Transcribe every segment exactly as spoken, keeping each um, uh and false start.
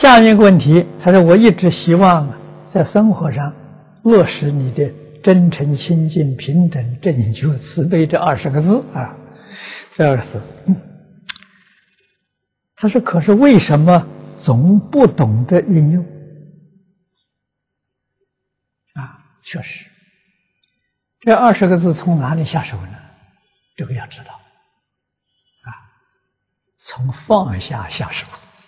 下面一个问题，他说：“我一直希望在生活上落实你的真诚、清净、平等、正觉、慈悲这二十个字啊，这二十字。嗯”他说：“可是为什么总不懂得运用？”啊，确实，这二十个字从哪里下手呢？这个要知道啊，从放下下手。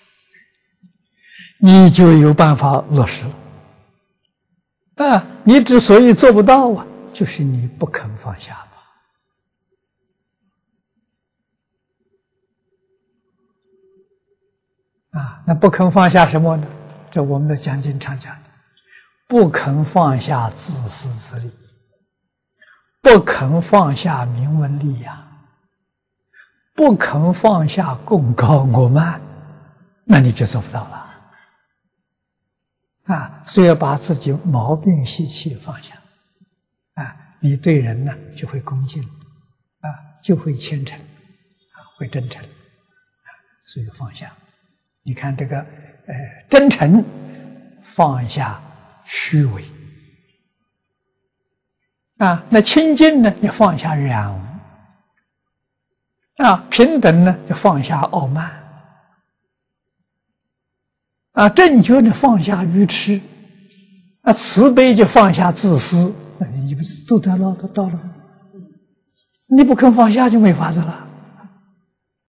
你就有办法落实了啊！你之所以做不到啊，就是你不肯放下嘛。啊，那不肯放下什么呢？这我们的讲经常讲的，不肯放下自私自利，不肯放下名闻利养，不肯放下功高我慢，那你就做不到了。啊，所以要把自己毛病习气放下，啊，你对人呢就会恭敬，啊，就会虔诚，啊，会真诚，啊，所以放下。你看这个，呃，真诚放下虚伪，啊，那清净呢就放下染污，啊，平等呢就放下傲慢。啊，正觉呢放下愚痴，啊，慈悲就放下自私，那你不是都得了，都到了？你不肯放下就没法子了。